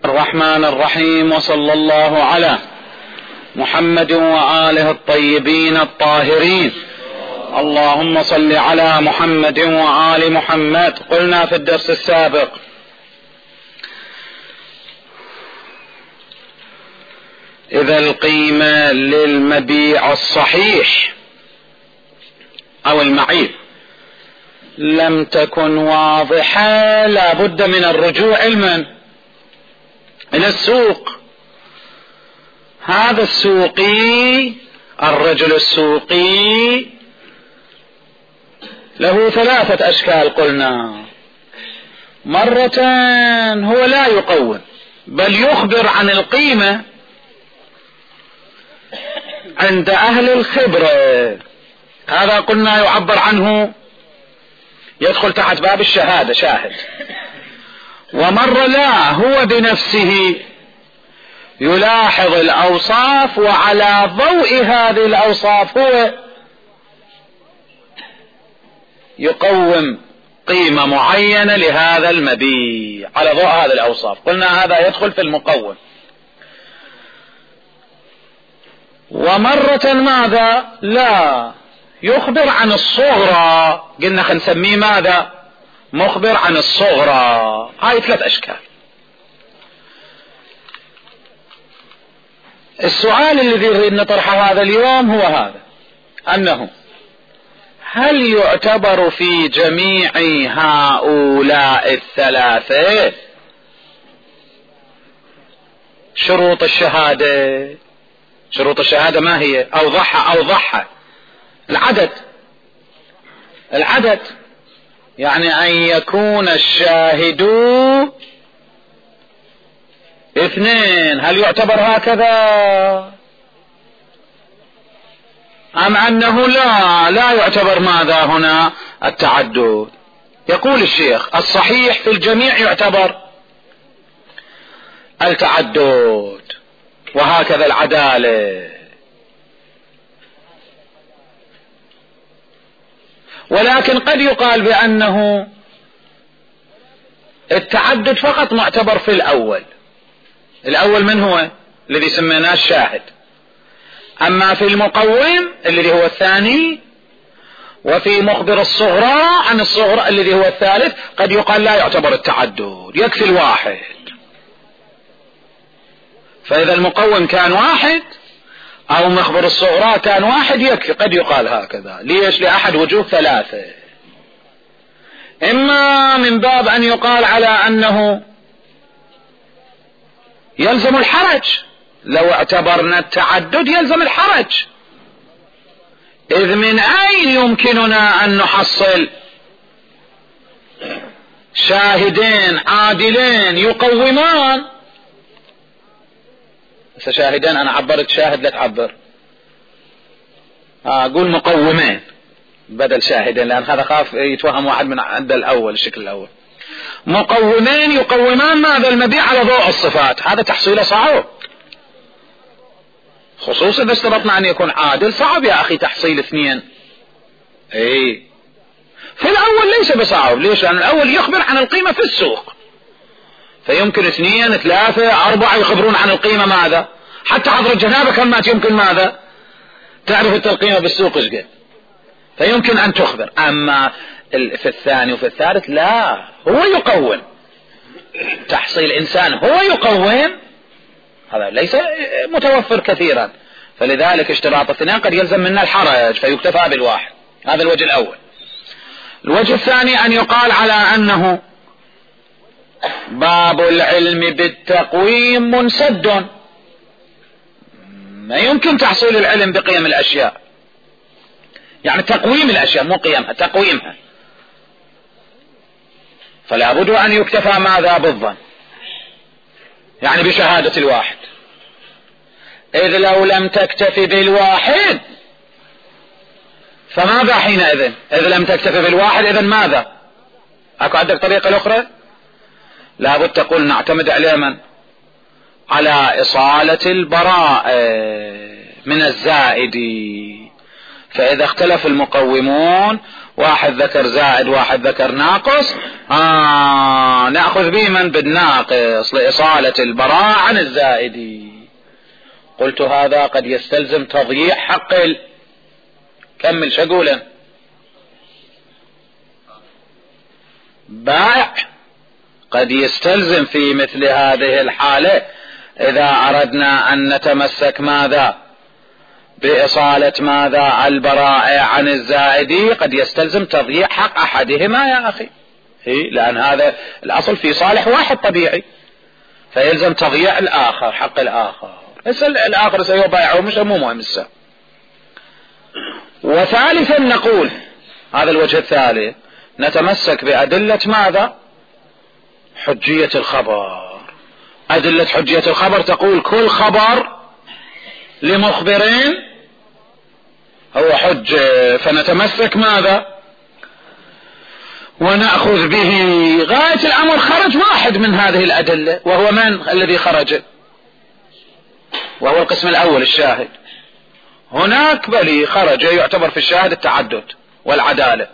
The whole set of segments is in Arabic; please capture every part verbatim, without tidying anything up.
الرحمن الرحيم، وصلى الله على محمد وآله الطيبين الطاهرين. اللهم صل على محمد وآل محمد. قلنا في الدرس السابق إذا القيمة للمبيع الصحيح أو المعيب لم تكن واضحة لا بد من الرجوع المن إلى السوق. هذا السوقي، الرجل السوقي له ثلاثة أشكال. قلنا مرة هو لا يقوم بل يخبر عن القيمة عند أهل الخبرة، هذا قلنا يعبر عنه يدخل تحت باب الشهادة شاهد. ومرة لا، هو بنفسه يلاحظ الأوصاف وعلى ضوء هذه الأوصاف هو يقوم قيمة معينة لهذا المبيع على ضوء هذه الأوصاف. قلنا هذا يدخل في المقوم. ومرة ماذا؟ لا، يخبر عن الصغرى، قلنا خلينا نسميه ماذا؟ مخبر عن الصغرى. هاي ثلاث أشكال. السؤال الذي نريد نطرحه هذا اليوم هو هذا، أنه هل يعتبر في جميع هؤلاء الثلاثة شروط الشهادة؟ شروط الشهادة ما هي؟ أوضحها أوضحها العدد. العدد يعني أن يكون الشاهد اثنين. هل يعتبر هكذا أم أنه لا لا يعتبر ماذا هنا التعدد؟ يقول الشيخ الصحيح في الجميع يعتبر التعدد، وهكذا العدالة. ولكن قد يقال بأنه التعدد فقط معتبر في الأول. الأول من هو؟ الذي سميناه الشاهد. أما في المقوم الذي هو الثاني، وفي مخبر الصغرى عن الصغرى الذي هو الثالث، قد يقال لا يعتبر التعدد، يكفي الواحد. فإذا المقوم كان واحد أو مخبر الصغرى كان واحد يكفي. قد يقال هكذا. ليش؟ لأحد وجوه ثلاثة. إما من باب أن يقال على أنه يلزم الحرج، لو اعتبرنا التعدد يلزم الحرج، إذ من أين يمكننا أن نحصل شاهدين عادلين يقومان؟ شاهدين، أنا عبرت شاهد لا تعبر، أقول مقومين بدل شاهدين، لأن هذا خاف يتوهم واحد من عند الأول الشكل الأول. مقومين يقومان ماذا؟ المبيع على ضوء الصفات. هذا تحصيله صعب، خصوصا إذا اشترطنا أن يكون عادل. صعب يا أخي تحصيل اثنين. اي في الأول ليس بصعب. ليش؟ لأن الأول يخبر عن القيمة في السوق، فيمكن اثنين ثلاثة أربعة يخبرون عن القيمة ماذا؟ حتى حضر الجنابة كمات يمكن ماذا؟ تعرف القيمة بالسوق ايش قد، فيمكن أن تخبر. أما في الثاني وفي الثالث لا، هو يقوم. تحصيل إنسان هو يقوم هذا ليس متوفر كثيرا، فلذلك اشتراط اثنين قد يلزم منا الحرج فيكتفى بالواحد. هذا الوجه الأول. الوجه الثاني أن يقال على أنه باب العلم بالتقويم منسد، ما يمكن تحصيل العلم بقيم الأشياء، يعني تقويم الأشياء مو قيمها، تقويمها. فلا بد أن يكتفى ماذا؟ بالظن، يعني بشهادة الواحد. إذ لو لم تكتفي بالواحد فماذا حينئذ؟ إذ لم تكتفي بالواحد إذن ماذا؟ أكو عندك طريقة الأخرى؟ لا بد تقول نعتمد على من؟ على إصالة البراءة من الزائد. فإذا اختلف المقومون واحد ذكر زائد واحد ذكر ناقص، آه نأخذ به من بالناقص لإصالة البراء عن الزائد. قلت هذا قد يستلزم تضييع حق ال... كمل شقولا بائع، قد يستلزم في مثل هذه الحالة إذا أردنا أن نتمسك ماذا بإصالة ماذا البراء عن الزائد، قد يستلزم تضييع حق أحدهما يا أخي، لأن هذا الأصل في صالح واحد طبيعي، فيلزم تضييع الآخر حق الآخر، الآخر سيبايعه مش مو مهم السا. وثالثا نقول هذا الوجه الثالث نتمسك بأدلة ماذا حجية الخبر. أدلة حجية الخبر تقول كل خبر لمخبرين هو حج، فنتمسك ماذا ونأخذ به. غاية الأمر خرج واحد من هذه الأدلة، وهو من الذي خرج؟ وهو القسم الأول الشاهد. هناك بلي خرج يعتبر في الشاهد التعدد والعدالة،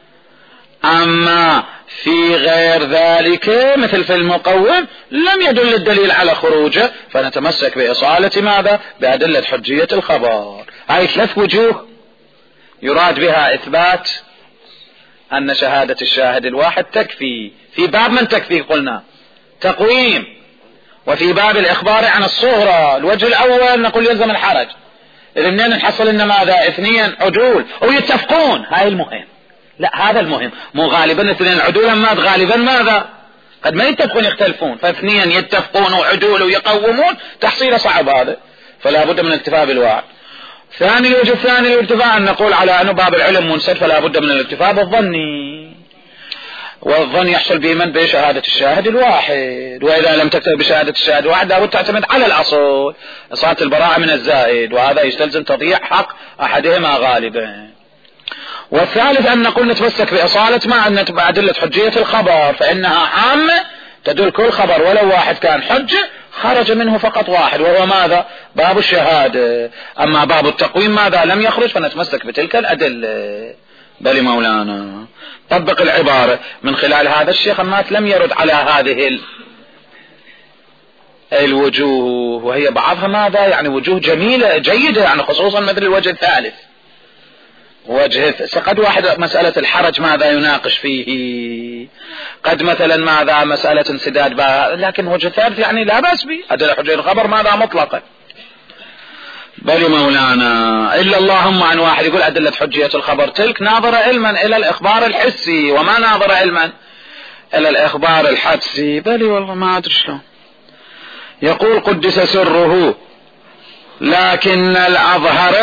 أما في غير ذلك مثل في المقوم لم يدل الدليل على خروجه، فنتمسك بإصالة ماذا بأدلة حجية الخبر. هاي ثلاث وجوه يراد بها إثبات أن شهادة الشاهد الواحد تكفي. في باب من تكفي قلنا تقويم، وفي باب الإخبار عن الصغرى الوجه الأول نقول يلزم الحرج. إذا منين نحصل إن ماذا اثنين عدول ويتفقون؟ هاي المهم، لا هذا المهم، مو غالبا اثنين عدول مات غالبا ماذا قد ما يتفقون يختلفون، فاثنين يتفقون وعدول ويقومون تحصيله صعب هذا، فلا بد من الاكتفاء بالواحد. ثاني الوجه الثاني الارتفاع، أن نقول على أنه باب العلم منسد، فلا بد من الاكتفاء بالظني، والظن يحصل بمن بشهادة الشاهد الواحد، وإذا لم تكتب بشهادة الشاهد الواحد لابد تعتمد على الأصل إصالة البراءة من الزائد، وهذا يستلزم تضييع حق أحدهما غالبا. والثالث أن نقول نتمسك بإصالة مع أن أدلة حجية الخبر، فإنها عامة تدل كل خبر ولو واحد كان حجة خرج منه فقط واحد، وهو ماذا باب الشهادة. أما باب التقويم ماذا لم يخرج، فنتمسك بتلك الأدلة. بل مولانا طبق العبارة من خلال هذا الشيخ مات لم يرد على هذه الوجوه، وهي بعضها ماذا يعني وجوه جميلة جيدة، يعني خصوصا مثل الوجه الثالث وجه قد واحد مسألة الحرج ماذا يناقش فيه، قد مثلا ماذا مسألة انسداد بها، لكن وجه ثالث يعني لا بأس به أدلة حجية الخبر ماذا مطلقا. بل مولانا إلا اللهم عن واحد يقول أدلة حجية الخبر تلك ناظر علما إلى الإخبار الحسي، وما ناظر علما إلى الإخبار الحدسي. بل والله ما أدري شلون يقول قدس سره، لكن الأظهر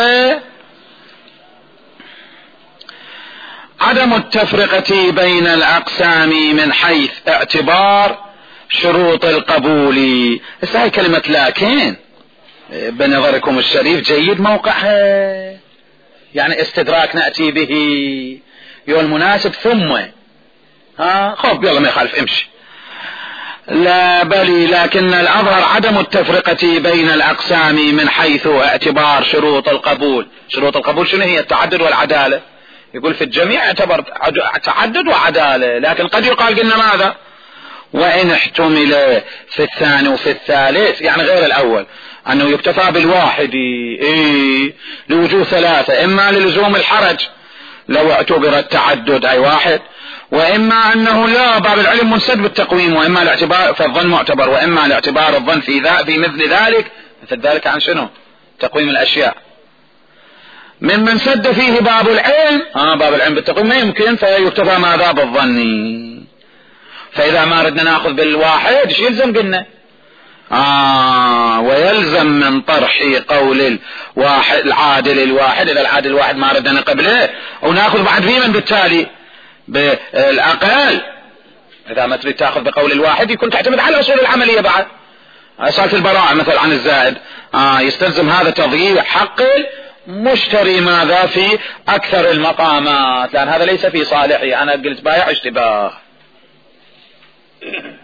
عدم التفرقة بين الأقسام من حيث اعتبار شروط القبول. بس هاي كلمة لكن بنظركم الشريف جيد موقعها، يعني استدراك نأتي به يوم المناسب ثم ها خب يلا ما يخالف امشي. لا بلي لكن الأظهر عدم التفرقة بين الأقسام من حيث اعتبار شروط القبول. شروط القبول شنو هي؟ التعدد والعدالة. يقول في الجميع اعتبر تعدد وعدالة، لكن قد يقال قلنا ماذا وإن احتمل في الثاني وفي الثالث، يعني غير الأول أنه يكتفى بالواحد إيه لوجوه ثلاثة، إما للزوم الحرج لو اعتبر التعدد أي واحد، وإما أنه لا باب العلم منسد بالتقويم، وإما الاعتبار فالظن معتبر، وإما الاعتبار الظن في ذا في مثل ذلك. مثل ذلك عن شنو؟ تقويم الأشياء. ممن سد فيه باب العلم آه باب العلم بالتقويم ما يمكن، فيكتفى ماذا بالظن. فإذا ما ردنا نأخذ بالواحد ايش يلزم قلنا آه ويلزم من طرح قول الواحد العادل الواحد، إذا العادل الواحد ما ردنا قبله ونأخذ بعد فيه من بالتالي بالأقل. إذا ما تريد تأخذ بقول الواحد يكون تعتمد على أصول العملية بعد أصالة البراءة مثل عن الزائد آه يستلزم هذا تضييع حق مشتري ماذا في أكثر المقامات، لأن هذا ليس في صالحي، أنا قلت بايع اشتباه.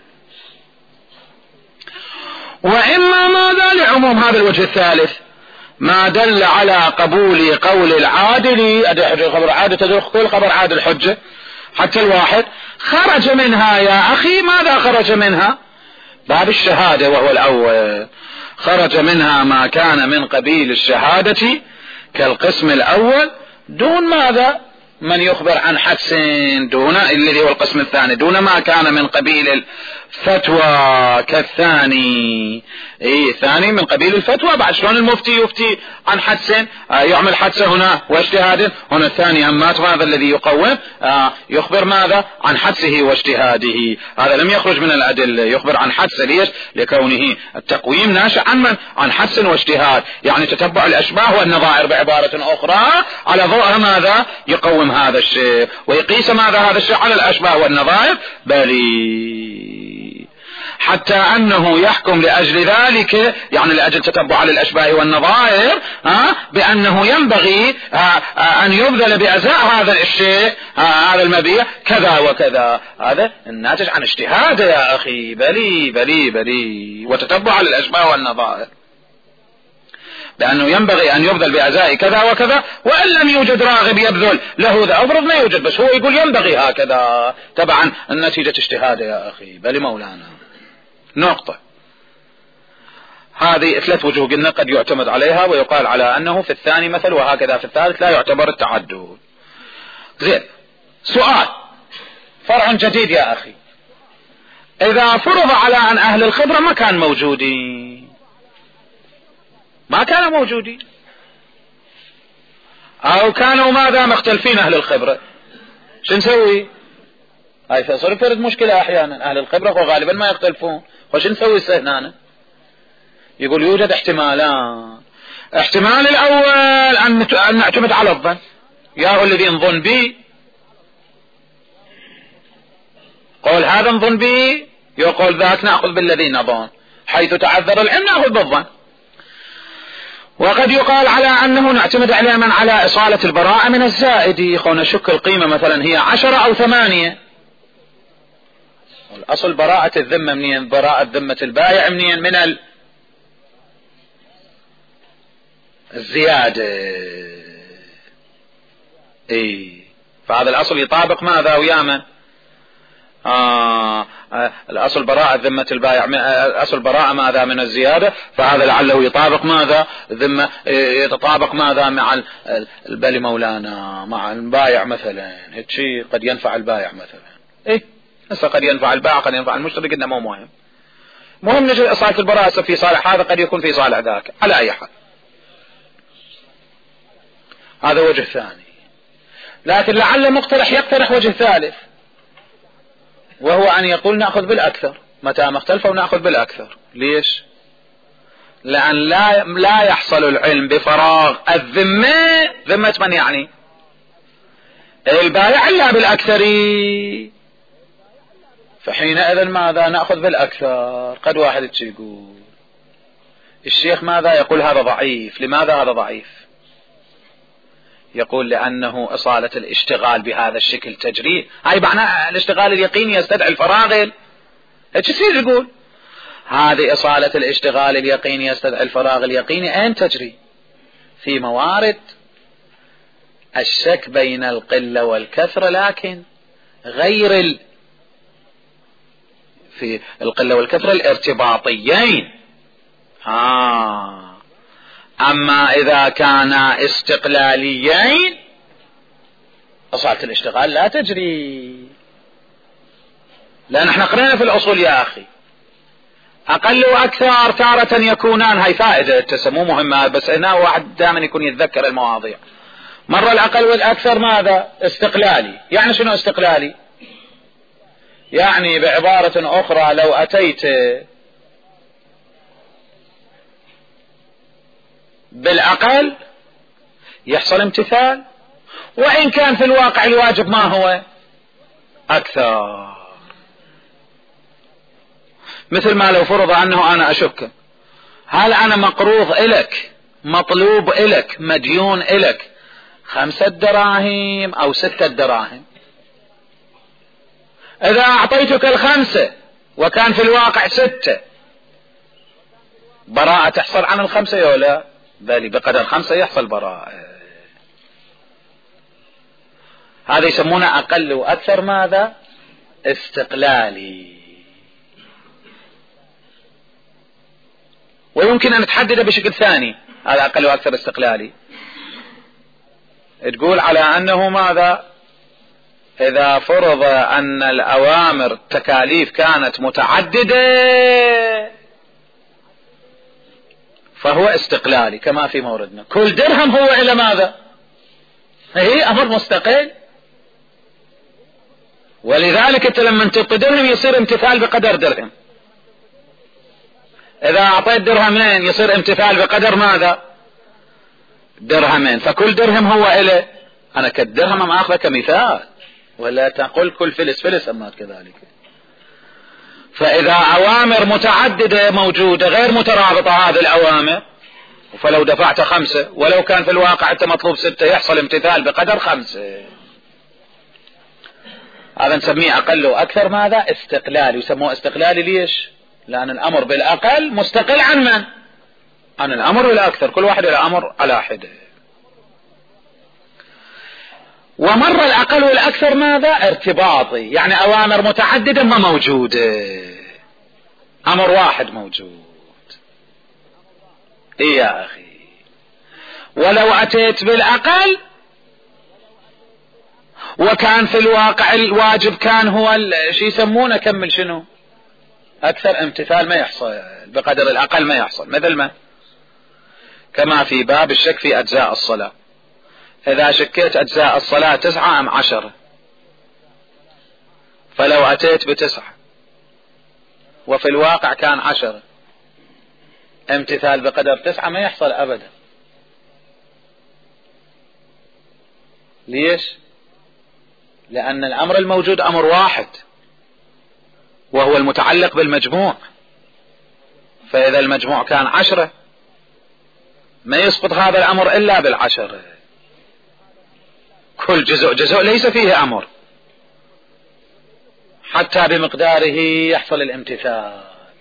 وإما ماذا لعموم هذا الوجه الثالث ما دل على قبول قول العادل، خبر العادل تدل كل خبر عادل حجة حتى الواحد. خرج منها يا أخي، ماذا خرج منها؟ باب الشهادة وهو الأول. خرج منها ما كان من قبيل الشهادة كالقسم الأول دون ماذا؟ من يخبر عن حدث، دون الذي هو القسم الثاني، دون ما كان من قبيل الفتوى كالثاني. ايه الثاني من قبيل الفتوى، بعد شلون المفتي يفتي عن حدث، آه يعمل حدث هنا واجتهاد هنا، الثاني همات هذا الذي يقوم آه يخبر ماذا؟ عن حدثه واجتهاده. هذا لم يخرج من الأدلة، يخبر عن حدث. ليش؟ لكونه التقويم ناشئ عن من؟ عن حدث واجتهاد، يعني تتبع الأشباه والنظائر بعبارة أخرى، على ضوء ماذا؟ يقوم هذا الشيء ويقيس ماذا؟ هذا الشيء على الأشباه والنظائر. بلي حتى أنه يحكم لأجل ذلك، يعني لأجل تتبع الأشباه والنظائر، ها بأنه ينبغي أن يبذل بأزاء هذا الشيء، هذا المبيع كذا وكذا. هذا الناتج عن اجتهاد يا أخي. بلي بلي بلي وتتبع الأشباه والنظائر، لأنه ينبغي أن يبذل بأزاء كذا وكذا، وإن لم يوجد راغب يبذل له ذا. أفرض ما يوجد، بس هو يقول ينبغي هكذا، تبعا النتيجة اجتهاد يا أخي. بل مولانا نقطة. هذه ثلاث وجوه قلنا قد يعتمد عليها، ويقال على أنه في الثاني مثل، وهكذا في الثالث لا يعتبر التعدد. زين، سؤال فرع جديد يا أخي. إذا فرض على أن أهل الخبرة ما كان موجودين، ما كانوا موجودين، أو كانوا ماذا؟ مختلفين أهل الخبرة، شو نسوي؟ هاي فصار فرد مشكلة أحيانا. أهل الخبرة وغالبا ما يختلفون، وش نسوي هنا؟ يقول يوجد احتمالان. احتمال الأول أن نعتمد على الظن، يا الذي نظن به، قول هذا نظن به، يقول ذاك نأخذ بالذي نظن، حيث تعذر العلم نأخذ بالظن. وقد يقال على أنه نعتمد على من على إصالة البراءة من الزائد، يخون شك القيمة مثلا هي عشرة أو ثمانية. الأصل براءة الذمة منين؟ براءة ذمة البائع منين؟ من ال... الزيادة. اي فهذا الأصل يطابق ماذا ويا من؟ آه آه الأصل براءة ذمة البائع، الأصل براءة ماذا؟ من الزيادة. فهذا لعله يطابق ماذا؟ ذمة، يتطابق ماذا؟ مع البلي مولانا، مع البائع مثلا. هيك شيء قد ينفع البائع مثلا. ايه هسه قد ينفع البائع، قد ينفع المشتري، قلنا مو مهم. مهم نجد إصالة البراءة في صالح هذا، قد يكون في صالح ذاك، على أي حال. هذا وجه ثاني. لكن لعل مقترح يقترح وجه ثالث، وهو أن يقول نأخذ بالأكثر متى ما اختلفوا، نأخذ بالأكثر. ليش؟ لأن لا لا يحصل العلم بفراغ الذمة. ذمة من يعني؟ البائع إلا بالأكثر، فحينئذ ماذا؟ نأخذ بالأكثر. قد واحد يقول الشيخ ماذا؟ يقول هذا ضعيف. لماذا هذا ضعيف؟ يقول لأنه إصالة الاشتغال بهذا الشكل تجري، هاي معنى الاشتغال اليقيني يستدعي الفراغ. ايش يصير يقول؟ هذه إصالة الاشتغال اليقيني يستدعي الفراغ اليقيني أين تجري؟ في موارد الشك بين القلة والكثرة، لكن غير ال... في القلة والكثرة الارتباطيين. ها أما إذا كان استقلاليين إصالة الاشتغال لا تجري. لأن احنا قرأنا في الأصول يا أخي أقل وأكثر تارة يكونان. هاي فائدة تسمو مهمة، بس هنا واحد دائما يكون يتذكر المواضيع. مرة الأقل والأكثر ماذا؟ استقلالي. يعني شنو استقلالي؟ يعني بعبارة أخرى لو أتيت بالأقل يحصل امتثال، وإن كان في الواقع الواجب ما هو؟ أكثر. مثل ما لو فرض أنه أنا أشك هل أنا مقروض إلك، مطلوب إلك، مديون إلك خمسة دراهم أو ستة دراهم. إذا أعطيتك الخمسة وكان في الواقع ستة، براءة تحصل عن الخمسة ولا؟ بل بقدر خمسة يحصل براءة. هذا يسمونه أقل وأكثر ماذا؟ استقلالي. ويمكن أن تحدده بشكل ثاني، هذا أقل وأكثر استقلالي، تقول على أنه ماذا؟ إذا فرض أن الأوامر التكاليف كانت متعددة فهو استقلالي كما في موردنا. كل درهم هو إلى ماذا؟ هي أمر مستقل، ولذلك أنت لما تعطي درهم يصير امتثال بقدر درهم، إذا أعطيت درهمين يصير امتثال بقدر ماذا؟ درهمين. فكل درهم هو إلى، أنا كالدرهم ما أخذه كمثال، ولا تقول كل فلس فلس أما كذلك. فإذا أوامر متعددة موجودة غير مترابطة هذه الأوامر، فلو دفعت خمسة ولو كان في الواقع أنت مطلوب ستة يحصل امتثال بقدر خمسة. هذا نسميه أقل وأكثر ماذا؟ استقلالي. يسموه استقلالي ليش؟ لأن الأمر بالأقل مستقل عن من؟ عن الأمر بالأكثر، كل واحد الأمر على حده. ومر الأقل والأكثر ماذا؟ ارتباطي، يعني أوامر متعددة ما موجودة، أمر واحد موجود. إيه يا أخي، ولو أتيت بالأقل وكان في الواقع الواجب كان هو شي يسمونه كمل شنو أكثر، امتثال ما يحصل بقدر الأقل ما يحصل. مثل ما كما في باب الشك في أجزاء الصلاة، إذا شكيت أجزاء الصلاة تسعة أم عشرة، فلو أتيت بتسعة وفي الواقع كان عشرة، امتثال بقدر تسعة ما يحصل أبدا. ليش؟ لأن الأمر الموجود أمر واحد وهو المتعلق بالمجموع، فإذا المجموع كان عشرة ما يسقط هذا الأمر إلا بالعشرة، كل جزء جزء ليس فيه أمر حتى بمقداره يحصل الامتثال.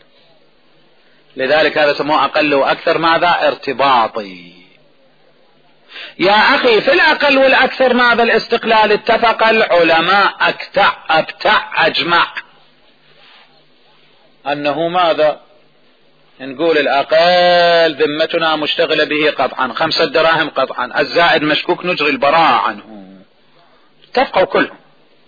لذلك هذا سموه أقل وأكثر ماذا؟ ارتباطي. يا أخي في الأقل والأكثر ماذا؟ الاستقلال. اتفق العلماء أكتع أبتع أجمع أنه ماذا؟ نقول الأقل ذمتنا مشتغلة به قطعا، خمسة دراهم قطعا، الزائد مشكوك نجري البراءة عنه، اتفقوا كلهم.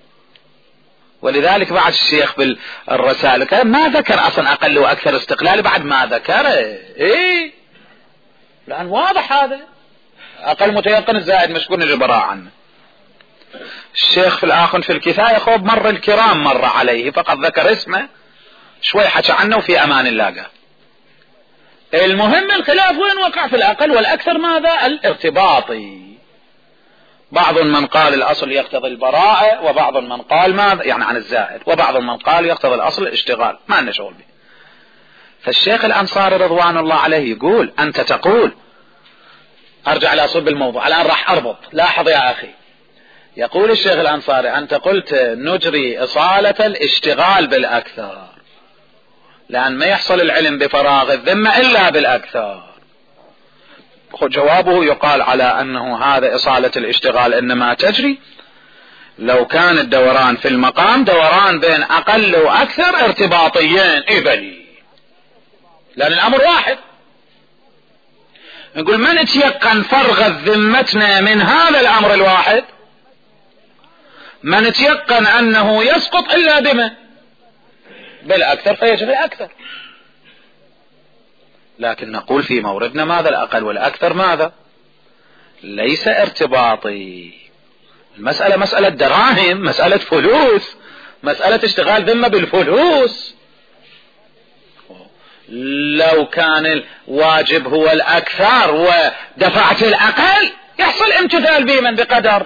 ولذلك بعد الشيخ بالرسالة ما ذكر أصلا أقل وأكثر استقلال، بعد ما ذكره إيه، لأن واضح هذا أقل متيقن الزائد مشكوك نجري البراءة عنه. الشيخ في الآخر في الكفاية خوب مر الكرام مر عليه فقط ذكر اسمه شوي حكى عنه وفي أمان الله قال. المهم الخلاف وين وقع؟ في الأقل والأكثر ماذا؟ الارتباطي. بعض من قال الأصل يقتضي البراءة، وبعض من قال ماذا؟ يعني عن الزائد، وبعض من قال يقتضي الأصل الاشتغال، ما لنا شغل به. فالشيخ الأنصاري رضوان الله عليه يقول أنت تقول، أرجع لأصل الموضوع الآن راح أربط، لاحظ يا أخي، يقول الشيخ الأنصاري أنت قلت نجري إصالة الاشتغال بالأكثر لأن ما يحصل العلم بفراغ الذمة إلا بالأكثر. جوابه يقال على أنه هذا إصالة الاشتغال إنما تجري لو كان الدوران في المقام دوران بين أقل وأكثر ارتباطيين إبلي، لأن الأمر واحد. نقول من تيقن فرغ ذمتنا من هذا الأمر الواحد؟ من تيقن أنه يسقط إلا بما بالأكثر فيجري أكثر. لكن نقول في موردنا ماذا؟ الأقل والأكثر ماذا؟ ليس ارتباطي. المسألة مسألة دراهم، مسألة فلوس، مسألة اشتغال ذمة بالفلوس. لو كان الواجب هو الأكثر ودفعت الأقل يحصل امتثال بمن بقدر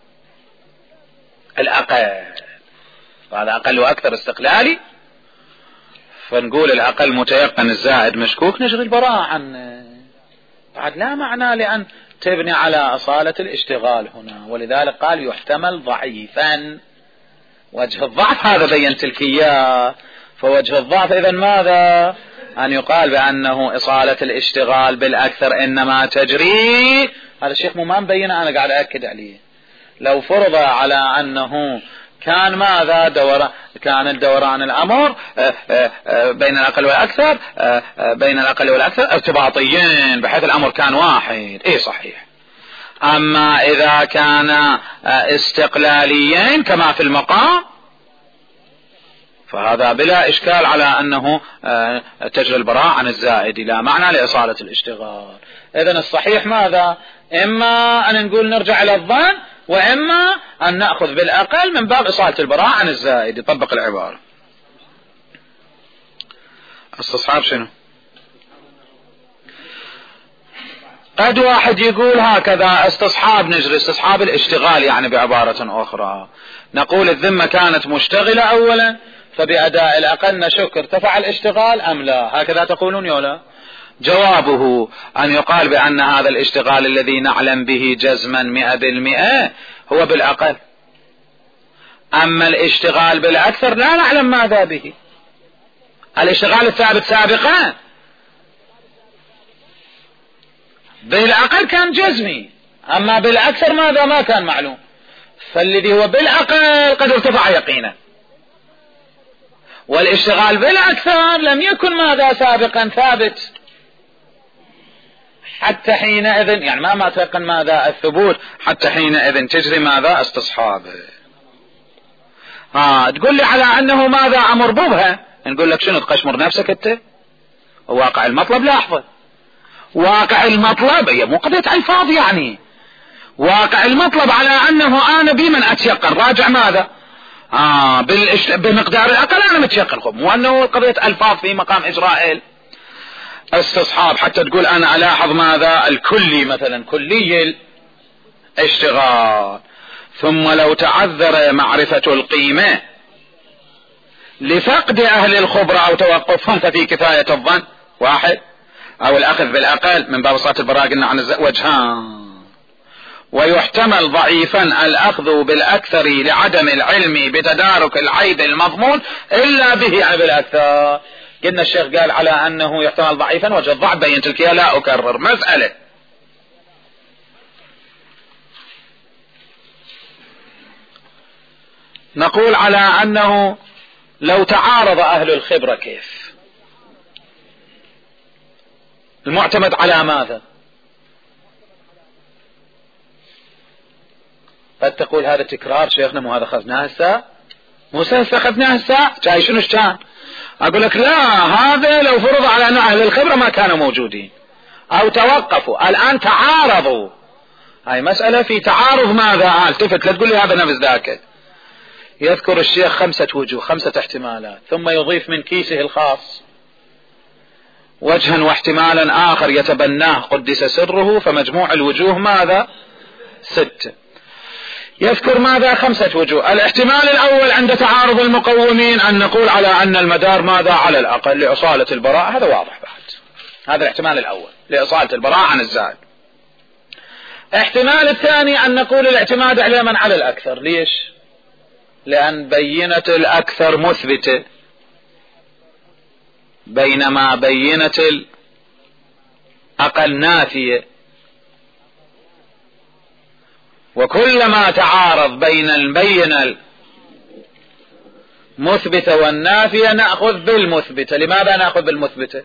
الأقل، هذا أقل وأكثر استقلالي. فنقول الأقل متيقن الزائد مشكوك نجري البراءة عنه. بعد لا معنى لأن تبني على أصالة الاشتغال هنا، ولذلك قال يحتمل ضعيفا. وجه الضعف هذا بينت لك إياه، فوجه الضعف إذن ماذا؟ أن يقال بأنه إصالة الاشتغال بالأكثر إنما تجري، هذا الشيخ مو ما مبينه، أنا قاعد أأكد عليه. لو فرض على أنه كان ماذا دوران، كان الدوران الأمر بين الأقل والأكثر، بين الأقل والأكثر ارتباطيين بحيث الأمر كان واحد، إيه صحيح. أما إذا كان استقلاليين كما في المقام فهذا بلا إشكال على أنه تجري البراءة عن الزائد، لا معنى لإصالة الاشتغال. إذن الصحيح ماذا؟ إما أن نقول نرجع إلى الظن، وإما أن نأخذ بالأقل من باب إصالة البراءة عن الزائد. يطبق العبارة. استصحاب شنو؟ قد واحد يقول هكذا استصحاب، نجري استصحاب الاشتغال يعني بعبارة أخرى، نقول الذمة كانت مشتغلة أولا فبأداء الأقل نشك ارتفع الاشتغال أم لا، هكذا تقولون يولا؟ جوابه أن يقال بأن هذا الاشتغال الذي نعلم به جزما مئة بالمئة هو بالأقل، أما الاشتغال بالأكثر لا نعلم ماذا به. الاشتغال الثابت سابقا بالأقل كان جزمي، أما بالأكثر ماذا ما كان معلوم، فالذي هو بالأقل قد ارتفع يقينا، والاشتغال بالأكثر لم يكن ماذا سابقا ثابت، حتى حينئذ يعني ما ما تيقن ماذا الثبوت، حتى حينئذ تجري ماذا استصحابه. ها تقول لي على أنه ماذا أمر بها، نقول لك شنو تقشمر نفسك أنت؟ واقع المطلب لاحظه، واقع المطلب هي مو قضية الفاظ، يعني واقع المطلب على أنه أنا بمن أتيقن، راجع ماذا آه بالإش... بمقدار الأقل أنا متيقن، خب مو أنه قضية الفاظ في مقام إجراء استصحاب حتى تقول أنا ألاحظ ماذا الكلي مثلا كلي الاشتغال. ثم لو تعذر معرفة القيمة لفقد أهل الخبرة أو توقفهم ففي كفاية الظن واحد، أو الأخذ بالأقل من باب صلاة البراءة قلنا عن وجهان. ويحتمل ضعيفا الأخذ بالأكثر لعدم العلم بتدارك العيب المضمون إلا به يعني بالأكثر. قلنا الشيخ قال على أنه يحتمل ضعيفا وجه الضعف بينت الكيا، لا أكرر مسألة. نقول على أنه لو تعارض أهل الخبرة كيف؟ المعتمد على ماذا؟ قد تقول هذا تكرار شيخنا، مو هذا أخذناه هسه، مو هسه أخذناه هسه، جاي شنو كان؟ أقول لك لا، هذا لو فرض على أن أهل الخبرة ما كانوا موجودين أو توقفوا، الآن تعارضوا، هاي مسألة في تعارض ماذا؟ التفت لا تقول لي هذا نفس ذاك. يذكر الشيخ خمسة وجوه، خمسة احتمالات، ثم يضيف من كيسه الخاص وجها واحتمالا آخر يتبناه قدس سره، فمجموع الوجوه ماذا؟ ستة. يذكر ماذا؟ خمسة وجوه. الاحتمال الأول عند تعارض المقومين أن نقول على أن المدار ماذا؟ على الأقل لإصالة البراءة، هذا واضح بعد، هذا الاحتمال الأول لإصالة البراءة عن الزائد. احتمال الثاني أن نقول الاعتماد على من على الأكثر، ليش؟ لأن بينة الأكثر مثبتة بينما بينة الأقل نافية، وكلما تعارض بين البينة المثبتة والنافية نأخذ بالمثبتة. لماذا نأخذ بالمثبتة؟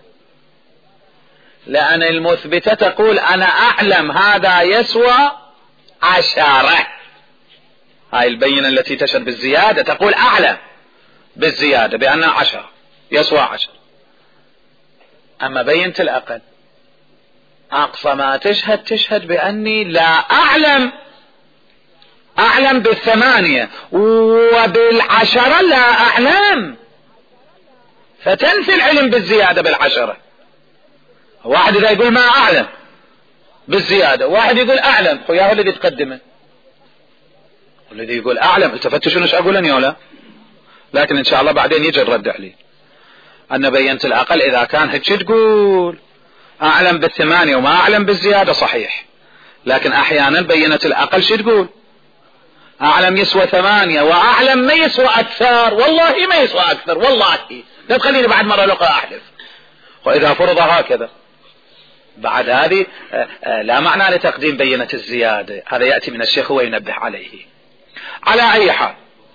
لأن المثبتة تقول أنا أعلم هذا يسوى عشرة، هاي البينة التي تشهد بالزيادة تقول أعلم بالزيادة بأنها عشرة يسوى عشرة. أما بينة الأقل أقصى ما تشهد تشهد بأني لا أعلم، أعلم بالثمانية وبالعشرة لا أعلم، فتنفي العلم بالزيادة بالعشرة. واحد إذا يقول ما أعلم بالزيادة، واحد يقول أعلم، خوياه الذي تقدمه، والذي يقول أعلم التفت شنو أقول أني ولا، لكن إن شاء الله بعدين يجي الرد عليه أن بينة الأقل إذا كان هيك تقول أعلم بالثمانية وما أعلم بالزيادة صحيح، لكن أحيانا بينة الأقل شو تقول؟ أعلم يسوى ثمانية وأعلم ما يسوى أكثر، والله ما يسوى أكثر، والله لا تخليني بعد مرة لقاء أحلف، وإذا فرض هكذا بعد هذه لا معنى لتقديم بينة الزيادة، هذا يأتي من الشيخ وينبه عليه. على أي حال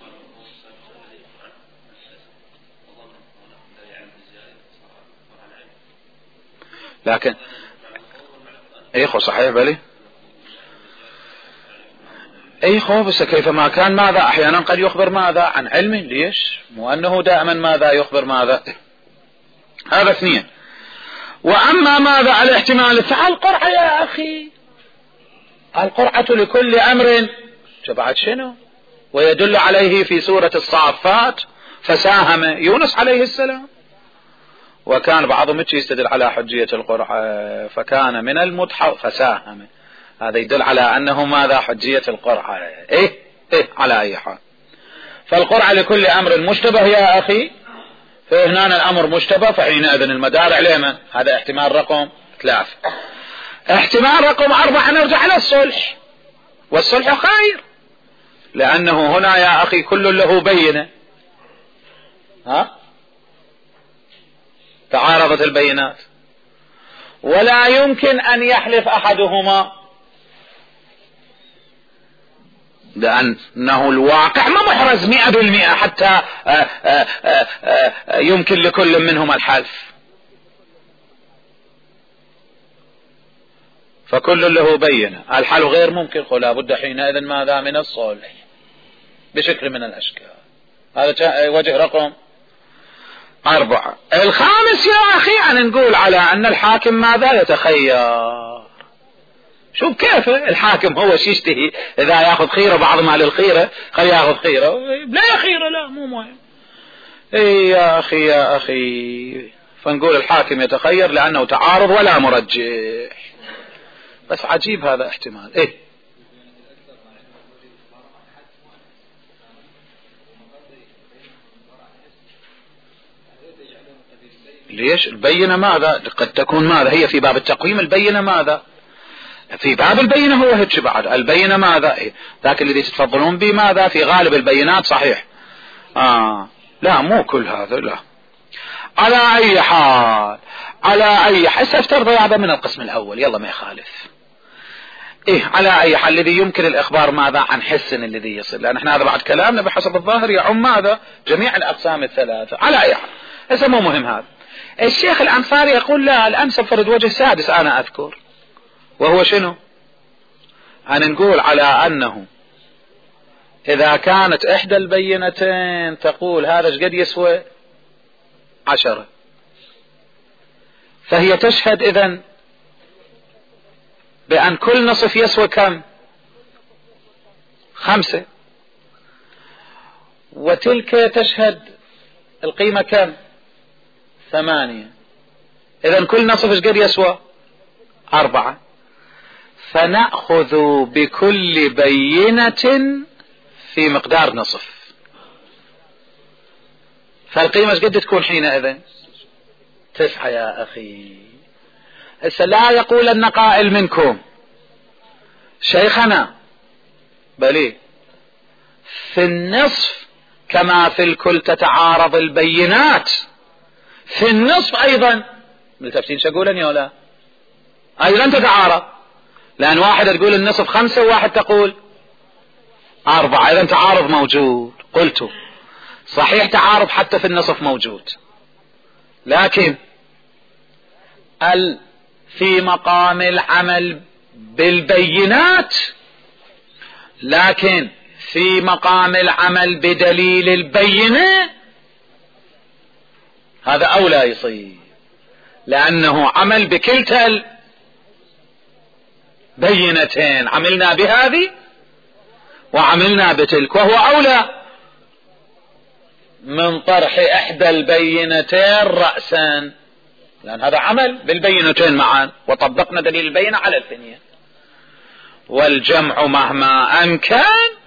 لكن اي خو صحيح بلي اي خو، بس كيفما كان ماذا احيانا قد يخبر ماذا عن علم، ليش مو انه دائما ماذا يخبر ماذا. هذا اثنين. واما ماذا على الاحتمال فالقرعة يا اخي، القرعة لكل امر بعد شنو، ويدل عليه في سورة الصافات فساهم يونس عليه السلام، وكان بعضهم يستدل على حجية القرعة فكان من المدحض فساهم، هذا يدل على أنه ماذا حجية القرعة. إيه إيه على أي حال فالقرعة لكل أمر مشتبه يا أخي، فهنا الأمر مشتبه فحينئذ المدار عليه من هذا احتمال رقم ثلاثة. احتمال رقم أربعة نرجع على الصلح، والصلح خير لأنه هنا يا أخي كل له بينة، ها تعارضت البينات ولا يمكن أن يحلف أحدهما، لأنه الواقع ما محرز مئة بالمئة حتى آآ آآ آآ يمكن لكل منهما الحلف، فكل له بينة. الحل غير ممكن، ولا بد حينئذ ماذا من الصلح بشكل من الأشكال. هذا وجه رقم أربعة. الخامس يا أخي أن نقول على أن الحاكم ماذا يتخير. شوف كيف الحاكم هو شي يشتهي، إذا يأخذ خيرة بعض ما للخيرة خلي يأخذ خيرة، لا يا خيرة لا مو مهم. إيه يا أخي يا أخي فنقول الحاكم يتخير لأنه تعارض ولا مرجح، بس عجيب هذا احتمال. إيه ليش البينة ماذا قد تكون ماذا هي في باب التقويم، البينة ماذا في باب البينة هو هيك بعد البينة ماذا إيه؟ ذاك الذي تتفضلون به ماذا في غالب البينات صحيح آه لا مو كل هذا لا. على أي حال على أي حال سأفترض هذا من القسم الأول يلا ما يخالف. إيه على أي حال الذي يمكن الإخبار ماذا عن حسن الذي يصل، لأن احنا هذا بعد كلامنا بحسب الظاهر يعم ماذا جميع الأقسام الثلاثة. على أي حال إذا مو مهم هذا. الشيخ الأنصاري يقول لا الأنسب فرد وجه سادس أنا أذكر، وهو شنو أن نقول على أنه إذا كانت إحدى البينتين تقول هذا ايش قد يسوى عشرة، فهي تشهد إذن بأن كل نصف يسوى كم خمسة، وتلك تشهد القيمة كم ثمانية، إذن كل نصف ايش قد يسوى أربعة، فنأخذ بكل بينة في مقدار نصف، فالقيمة ايش قد تكون حينئذ تسعة يا أخي. هسه لا يقول أن قائل منكم شيخنا بلي في النصف كما في الكل تتعارض البينات، في النصف أيضا ملتفتين شقولا يا لا أيضا تتعارض، لأن واحد تقول النصف خمسة وواحد تقول أربعة، إذا تعارض موجود. قلت صحيح تعارض حتى في النصف موجود، لكن ال في مقام العمل بالبينات، لكن في مقام العمل بدليل البينة هذا أولى يصير، لأنه عمل بكلتا البينتين، عملنا بهذه وعملنا بتلك، وهو أولى من طرح إحدى البينتين رأسا، لأن هذا عمل بالبينتين معا وطبقنا دليل البينة على الثانية، والجمع مهما أمكن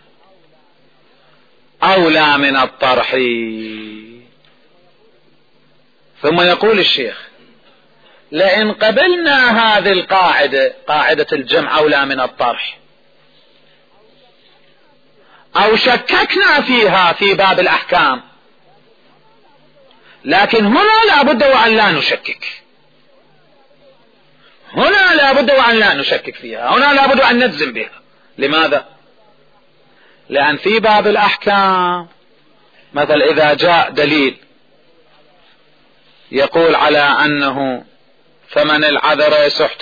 أولى من الطرح. ثم يقول الشيخ لئن قبلنا هذه القاعدة قاعدة الجمع أولى من الطرح أو شككنا فيها في باب الأحكام، لكن هنا لا بد وأن لا نشكك، لا بد وأن لا نشكك فيها، هنا لا بد أن نجزم بها. لماذا؟ لأن في باب الأحكام مثل إذا جاء دليل يقول على أنه ثمن العذرة سحت،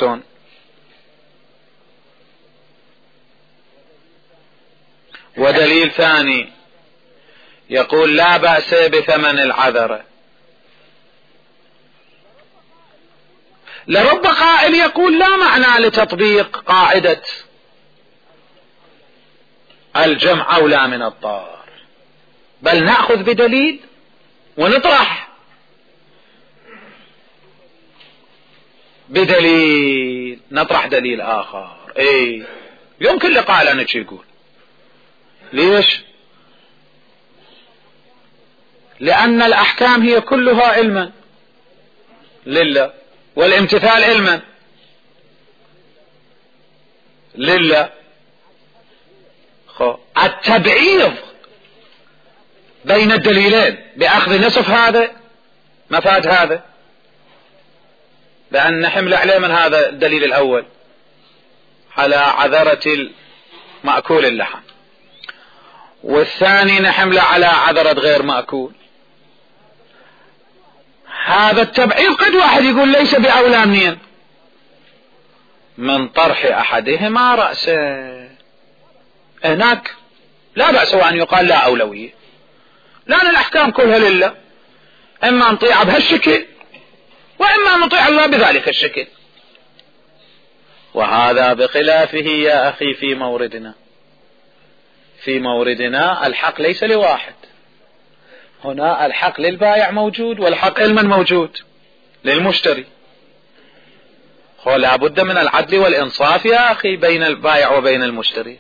ودليل ثاني يقول لا بأس بثمن العذرة، لرب قائل يقول لا معنى لتطبيق قاعدة الجمع أولى من الضار، بل نأخذ بدليل ونطرح بدليل، نطرح دليل آخر. ايه يمكن لقائل أن يقول ليش؟ لأن الأحكام هي كلها علما لله، والامتثال علما لله. التبعيض بين الدليلين بأخذ نصف هذا مفاد هذا، لأن نحمل عليه من هذا الدليل الأول على عذرة مأكول اللحم، والثاني نحمل على عذرة غير مأكول. هذا التبعيض قد واحد يقول ليس بأولى منين؟ من طرح أحدهما رأسه. هناك لا بأس وأن يقال لا أولوية، لأن الأحكام كلها لله، إما نطيع بهالشكل وإما نطيع الله بذلك الشكل. وهذا بخلافه يا أخي في موردنا، في موردنا الحق ليس لواحد، هنا الحق للبائع موجود والحق علما موجود للمشتري. لا بد من العدل والإنصاف يا أخي بين البائع وبين المشتري.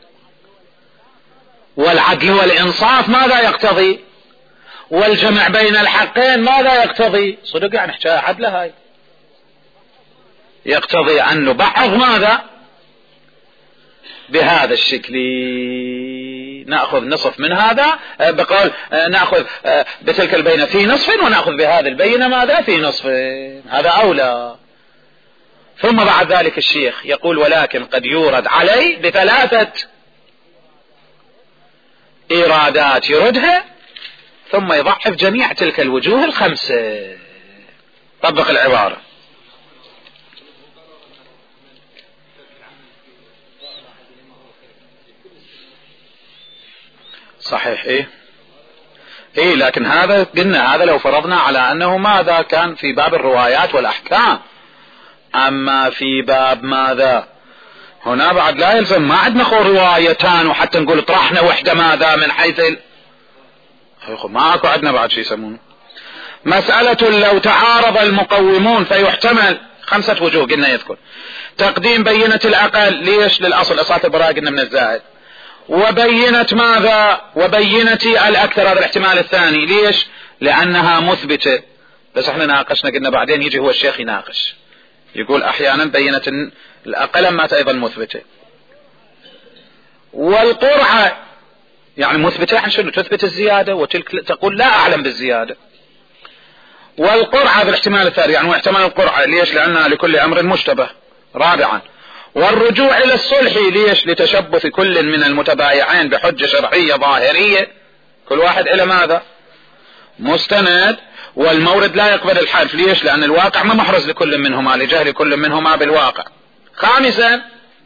والعدل والإنصاف ماذا يقتضي؟ والجمع بين الحقين ماذا يقتضي؟ صدق يعني حكاية عدلة هاي، يقتضي أن نبعض ماذا؟ بهذا الشكل، نأخذ نصف من هذا بقول نأخذ بتلك البينة في نصف ونأخذ بهذا البينة ماذا؟ في نصف، هذا أولى. ثم بعد ذلك الشيخ يقول ولكن قد يورد علي بثلاثة إيرادات يردها ثم يضعف جميع تلك الوجوه الخمسة. طبق العبارة. صحيح ايه ايه لكن هذا قلنا هذا لو فرضنا على انه ماذا كان في باب الروايات والاحكام، اما في باب ماذا هنا بعد لا يلزم، ما عندنا خو روايتان وحتى نقول طرحنا وحدة ماذا من حيث ال... ما اكو عندنا بعد شيء يسمونه مسألة لو تعارض المقومون فيحتمل خمسة وجوه قلنا يذكر تقديم بينة الاقل ليش للاصل اصالة البراءة قلنا من الزائد، وبينة ماذا وبينة الاكثر هذا الاحتمال الثاني ليش لانها مثبتة. بس احنا ناقشنا قلنا بعدين يجي هو الشيخ يناقش يقول احيانا بينة الاقل ما ايضا مثبتة. والقرعة يعني مثبتة عن شنو؟ تثبت الزيادة وتلك تقول لا اعلم بالزيادة. والقرعة بالاحتمال الثاني يعني احتمال القرعة ليش لانها لكل امر مشتبه. رابعا والرجوع الى الصلح ليش لتشبث كل من المتبايعين بحجة شرعية ظاهرية كل واحد الى ماذا مستند، والمورد لا يقبل الحلف ليش لان الواقع ما محرز لكل منهما لجهل كل منهما بالواقع. خامسا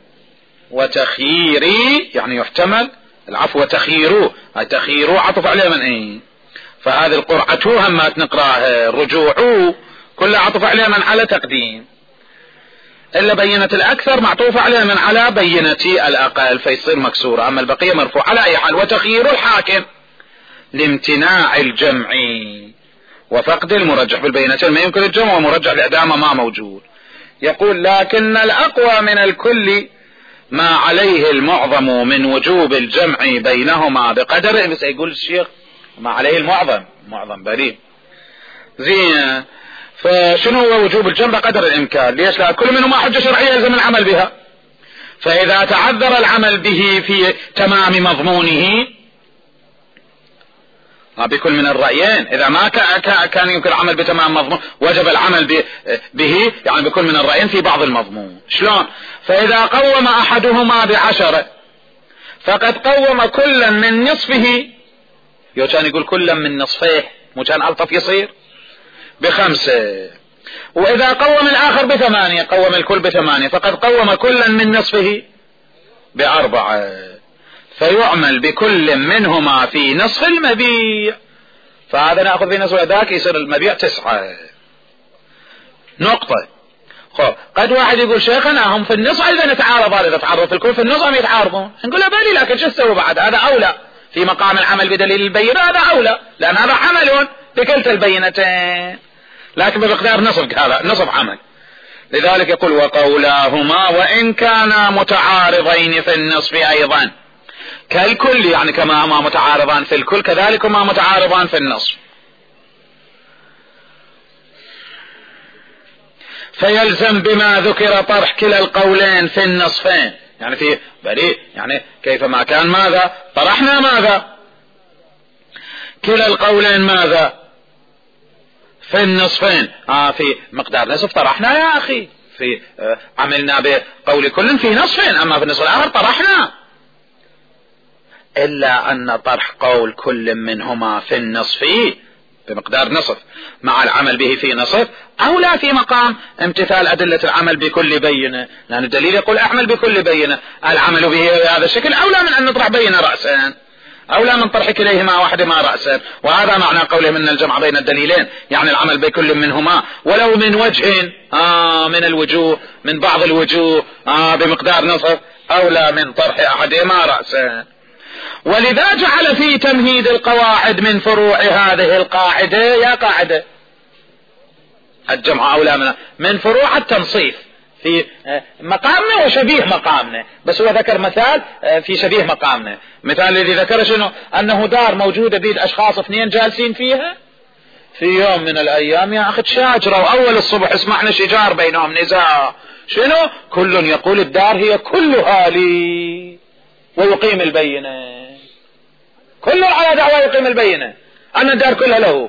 وتخييري يعني يحتمل العفو وتخييروه، هاي تخييروه عطف عليه من ايه، فهذه القرعة هم ما تنقراها الرجوع كلها عطف عليه من على تقديم، إلا بينة الأكثر معطوفة عليه من على بينة الأقل فيصير مكسورة، أما البقية مرفوع على أي حال. وتخيير الحاكم لامتناع الجمع وفقد المرجح بالبينتين، ما يمكن الجمع ومرجح لأدامة ما موجود. يقول لكن الأقوى من الكل ما عليه المعظم من وجوب الجمع بينهما بقدر، بس يقول الشيخ ما عليه المعظم معظم بريء زين، فشنو هو وجوب الجمع بقدر الامكان ليش لا كل منهما حجة شرعية يلزم العمل بها، فاذا تعذر العمل به في تمام مضمونه بكل من الرأيين. إذا ما كان يمكن العمل بتمام مضمون وجب العمل به، يعني بكل من الرأيين في بعض المضمون. شلون؟ فإذا قوم أحدهما بعشرة فقد قوم كلا من نصفه، يو كان يقول كلا من نصفيه مو كان ألطف يصير بخمسة. وإذا قوم الآخر بثمانية قوم الكل بثمانية فقد قوم كلا من نصفه بأربعة، فيعمل بكل منهما في نصف المبيع. فهذا نأخذ في نصف ذاك يصير المبيع تسعة. نقطة. خب قد واحد يقول شيخنا هم في النصف إذا نتعارضان، إذا تعرض الكل في النصف هم يتعارضون. نقول له بلي لكن شو تسوي بعد؟ هذا أولى في مقام العمل بدليل البينة، هذا أولى لأن هذا عمل بكلتا البينتين لكن بمقدار نصف، هذا نصف عمل. لذلك يقول وقولاهما وإن كانا متعارضين في النصف أيضا كالكل، يعني كما هما متعارضان في الكل كذلك هما متعارضان في النصف. فيلزم بما ذكر طرح كلا القولين في النصفين، يعني في بريء يعني كيفما كان ماذا طرحنا ماذا كلا القولين ماذا في النصفين. آه في مقدار نصف طرحنا يا أخي، في آه عملنا بقول كل في نصفين، أما في النصف الآخر طرحنا. إلا أن طرح قول كل منهما في النصف بمقدار نصف مع العمل به في نصف أولى في مقام امتثال أدلة العمل بكل بينة، لأن الدليل يقول أعمل بكل بينة، العمل به بهذا الشكل أولى من أن نطرح بينة رأسا، أولى من طرح كليهما واحدهما رأسا. وهذا معنى قوله من الجمع بين الدليلين، يعني العمل بكل منهما ولو من وجه آه من الوجوه من بعض الوجوه آه بمقدار نصف أولى من طرح أحدهما رأسا. ولذا جعل في تمهيد القواعد من فروع هذه القاعدة، يا قاعدة الجمع أولى من, من فروع التنصيف في مقامنا وشبيه مقامنا، بس هو ذكر مثال في شبيه مقامنا. مثال الذي ذكر شنو؟ أنه دار موجودة بيد أشخاص اثنين جالسين فيها في يوم من الأيام يا أخي شاجرة، وأول الصبح اسمعنا شجار بينهم نزاع، شنو؟ كل يقول الدار هي كلها لي ويقيم البينة، كل على دعوة يقيم البينة أن الدار كلها له.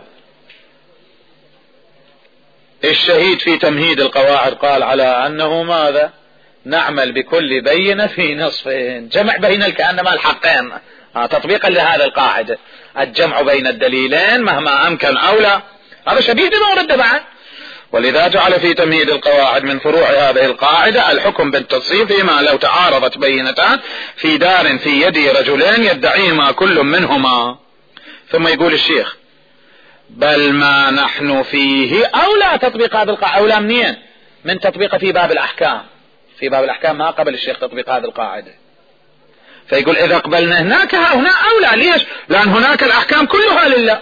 الشهيد في تمهيد القواعد قال على أنه ماذا نعمل بكل بينة في نصفين، جمع بين كأنما الحقين آه تطبيقا لهذا القاعدة، الجمع بين الدليلين مهما أمكن أولى، هذا شبيه بما ورد بعد. ولذا جعل في تمهيد القواعد من فروع هذه القاعدة الحكم بالتصريف فيما لو تعارضت بينتان في دار في يد رجلين يدعيهما كل منهما. ثم يقول الشيخ بل ما نحن فيه أولى تطبيق هذا القاعدة. أولى منين؟ من تطبيق في باب الأحكام، في باب الأحكام ما قبل الشيخ تطبيق هذه القاعدة، فيقول إذا قبلنا هناك هنا أولى. ليش؟ لأن هناك الأحكام كلها لله،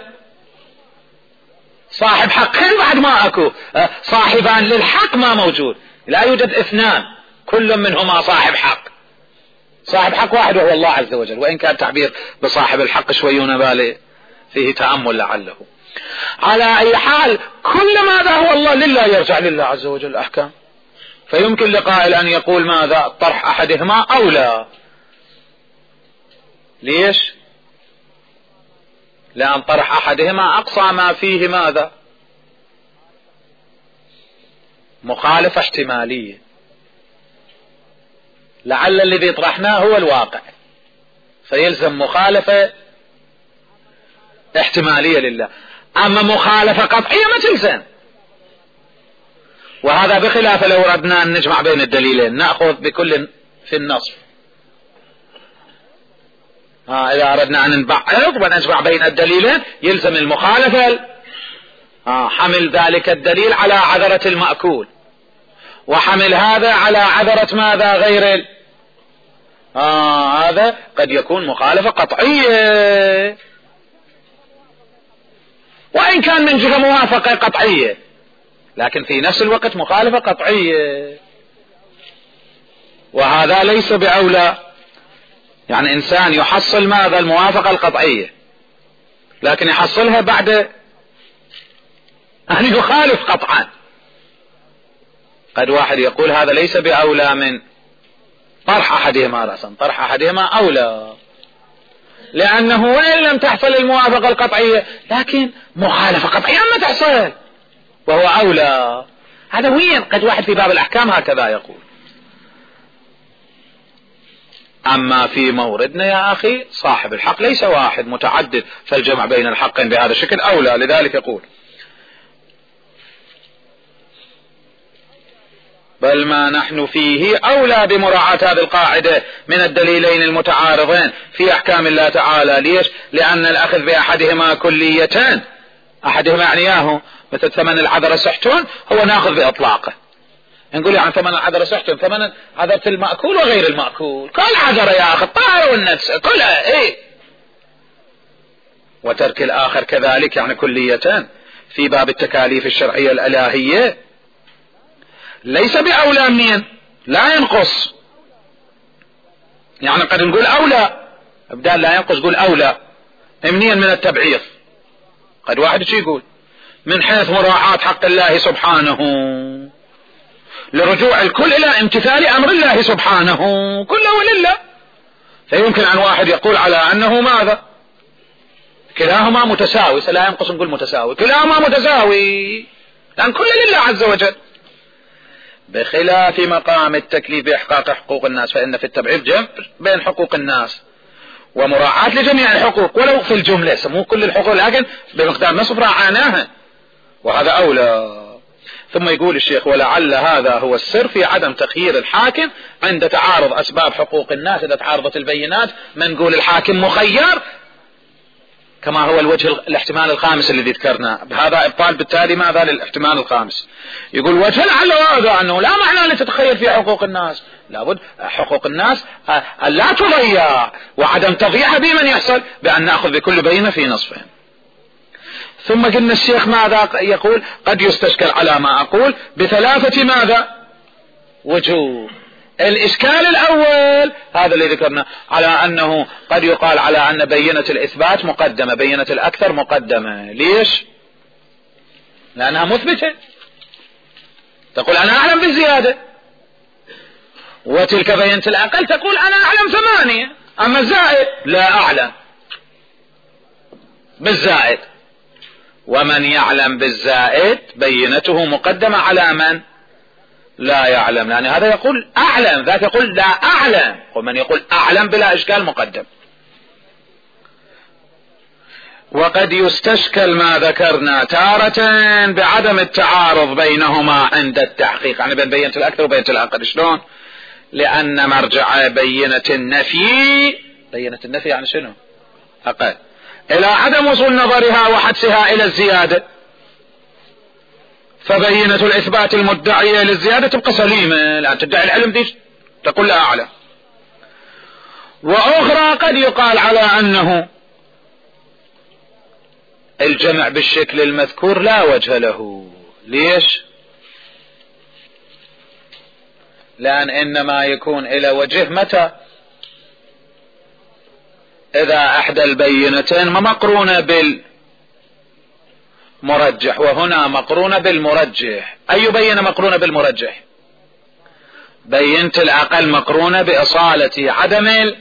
صاحب حقين بعد ما أكو صاحبان للحق ما موجود، لا يوجد اثنان كل منهما صاحب حق، صاحب حق واحد وهو الله عز وجل، وإن كان تعبير بصاحب الحق شويون بالي فيه تأمل لعله. على أي حال كل ماذا هو الله لله يرجع لله عز وجل الأحكام، فيمكن لقائل أن يقول ماذا طرح أحدهما أولى. ليش؟ لأن طرح أحدهما أقصى ما فيه ماذا مخالفة احتمالية، لعل الذي طرحناه هو الواقع فيلزم مخالفة احتمالية لله، أما مخالفة قطعية ما تلزم. وهذا بخلاف لو أردنا أن نجمع بين الدليلين نأخذ بكل في النصف. آه إذا أردنا أن نبعض ونجمع بين الدليلين يلزم المخالفة آه حمل ذلك الدليل على عذرة المأكول، وحمل هذا على عذرة ماذا غير ال... آه هذا قد يكون مخالفة قطعية وإن كان من جهة موافقة قطعية، لكن في نفس الوقت مخالفة قطعية، وهذا ليس بأولى. يعني إنسان يحصل ماذا الموافقة القطعية لكن يحصلها بعد أن يخالف قطعا، قد واحد يقول هذا ليس بأولى من طرح أحدهما رأسا، طرح أحدهما أولى. لأنه وإن لم تحصل الموافقة القطعية لكن مخالفة قطعية ما تحصل وهو أولى. هذا وين قد واحد في باب الأحكام هكذا يقول. أما في موردنا يا أخي صاحب الحق ليس واحد متعدد، فالجمع بين الحقين بهذا الشكل أولى. لذلك يقول بل ما نحن فيه أولى بمراعاة هذه القاعدة من الدليلين المتعارضين في أحكام الله تعالى. ليش؟ لأن الأخذ بأحدهما كليتان، أحدهما معنياه مثل ثمن العذرة سحتون هو ناخذ بإطلاقه، نقول يعني ثمن العذرة سحتون ثمن عذرة المأكول وغير المأكول، كل عذرة يا أخي الطائر والنفس كلها إيه، وترك الآخر كذلك يعني كليتان في باب التكاليف الشرعية الإلهية ليس بأولى منين، لا ينقص. يعني قد نقول أولى بدال لا ينقص قول أولى منين من التبعيض. قد واحد شي يقول من حيث مراعاة حق الله سبحانه لرجوع الكل إلى امتثال أمر الله سبحانه كله ولله، فيمكن أن واحد يقول على أنه ماذا كلاهما متساوي، لا ينقص نقول متساوي، كلاهما متساوي لأن كل لله عز وجل، بخلاف مقام التكليف بإحقاق حقوق الناس، فإن في التبعيض جمع بين حقوق الناس ومراعاة لجميع الحقوق ولو في الجملة، مو كل الحقوق لكن بمقدار نصف راعاناها، وهذا أولى. ثم يقول الشيخ ولعل هذا هو السر في عدم تخيير الحاكم عند تعارض أسباب حقوق الناس. إذا تعارضت البينات ما نقول الحاكم مخير كما هو الوجه الاحتمال الخامس الذي ذكرنا، بهذا إبطال بالتالي ماذا للاحتمال الخامس. يقول وجه لعل هذا أنه لا معنى لتتخير في حقوق الناس، لابد حقوق الناس لا تضيع، وعدم تضييعها بمن يحصل بأن نأخذ بكل بينة في نصفهم. ثم قلنا الشيخ ماذا يقول قد يستشكل على ما أقول بثلاثة ماذا وجوه. الإشكال الأول هذا اللي ذكرنا على أنه قد يقال على أن بينة الإثبات مقدمة، بينة الأكثر مقدمة. ليش؟ لأنها مثبتة، تقول أنا أعلم بالزيادة، وتلك بينة الأقل تقول أنا أعلم ثمانية، أما الزائد لا أعلم بالزائد، ومن يعلم بالزائد بينته مقدمة على من لا يعلم، يعني هذا يقول أعلم ذاك يقول لا أعلم، ومن يقول أعلم بلا إشكال مقدم. وقد يستشكل ما ذكرنا تارة بعدم التعارض بينهما عند التحقيق، يعني بين بينة الأكثر وبينة الأقل. شلون؟ لأن مرجع بينة النفي، بينة النفي يعني شنو؟ أقل، إلى عدم وصول نظرها وحدسها إلى الزيادة، فبينة الإثبات المدعية للزيادة تبقى سليمة، لا تدعي العلم دي تقول لا أعلم. وأخرى قد يقال على أنه الجمع بالشكل المذكور لا وجه له. ليش؟ لأن إنما يكون إلى وجه متى؟ إذا أحدى البينتين مقرونة بالمرجح، وهنا مقرونة بالمرجح. أي بينة مقرونة بالمرجح؟ بينت الأقل مقرونة بإصالة عدم ال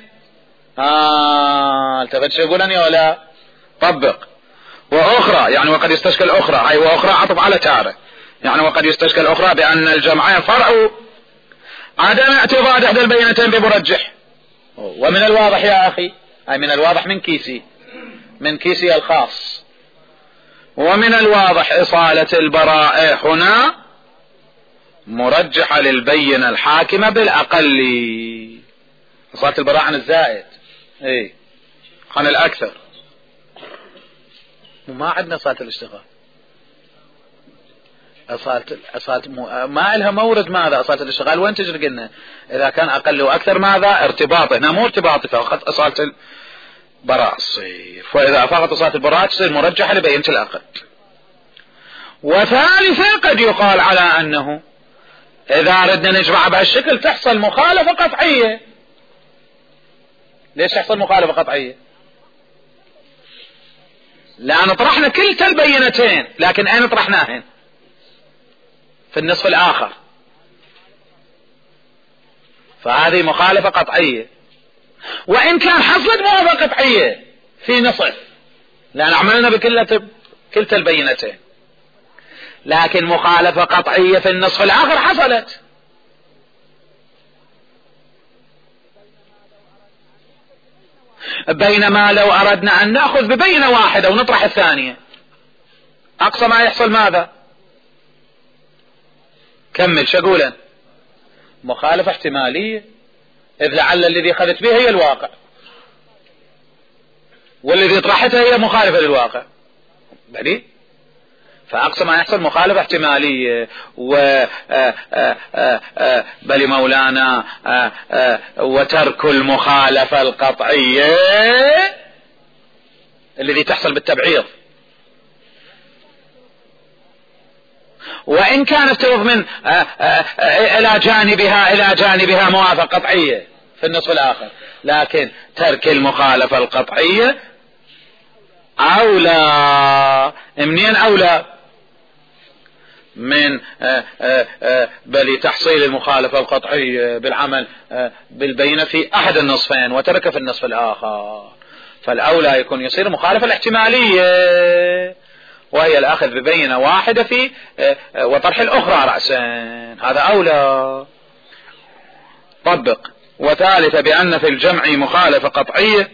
آه التفت شو يقولني ولا طبق. وأخرى يعني وقد يستشكل أخرى، هاي وأخرى عطف على تارة، يعني وقد يستشكل أخرى بأن الجمعين فرع عدم اعتضاد إحدى البينتين بمرجح. ومن الواضح يا أخي، أي من الواضح من كيسي من كيسي الخاص، ومن الواضح إصالة البراءة هنا مرجحة للبينة الحاكمة بالأقل. إصالة البراءة عن الزائد، إيه عن الأكثر، وما عندنا إصالة الاشتغال. أصالة أصالة ما إلها مورد ماذا أصالة الاشتغال، وين تجري قلنا إذا كان أقل وأكثر ماذا ارتباطه، هنا مو ارتباطه فقط أصالة البراءة تصير، وإذا أفاقت أصالة البراءة تصير مرجحة لبينة الأقل. وثالثا قد يقال على أنه إذا أردنا نجمع بهالشكل تحصل مخالفة قطعية. ليش تحصل مخالفة قطعية؟ لأن طرحنا كلتا البينتين، لكن أين طرحناهن؟ في النصف الآخر، فهذه مخالفة قطعية. وإن كان حصلت موافقة قطعية في نصف، لأن عملنا بكلتا كلتا البينتين، لكن مخالفة قطعية في النصف الآخر حصلت. بينما لو أردنا أن نأخذ ببينة واحدة ونطرح الثانية، أقصى ما يحصل ماذا؟ كمل شقولا، مخالفة احتمالية، إذ لعل الذي أخذت به هي الواقع، والذي طرحتها هي مخالفة للواقع، بلي فأقصى ما يحصل مخالفة احتمالية. و بل مولانا وترك المخالفة القطعية الذي تحصل بالتبعيض، وإن كانت تضمن إلى جانبها إلى جانبها موافقة قطعية في النصف الآخر، لكن ترك المخالفة القطعية أولى. منين أولى؟ من بل تحصيل المخالفة القطعية بالعمل بالبينة في أحد النصفين وترك في النصف الآخر، فالأولى يكون يصير مخالفة الاحتمالية، وهي الأخذ ببينة واحدة في وطرح الأخرى رأسا، هذا أولى. طبق. وثالث بأن في الجمع مخالفة قطعية